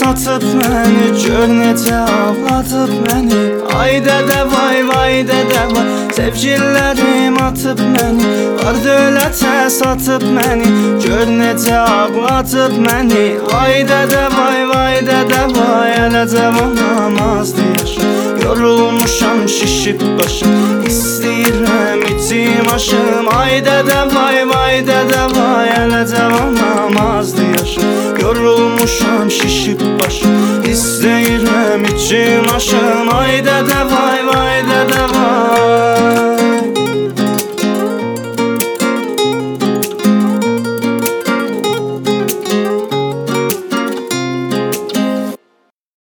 atıb məni, gör necə ağladıb məni. Ay dədə vay, vay dədə vay, sevgililərim atıb məni, var dövlətə satıb məni, gör necə ağladıb məni. Ay dədə vay, vay dədə vay, hələ cavanam azdı yaşım, yorulmuşam, şişib başım, istəyirəm içim aşım. Ay dədə vay, vay dədə vay, hələ cavanam azdı yaşım, yorulmuşam, şişib başım, istəyirəm içim aşım.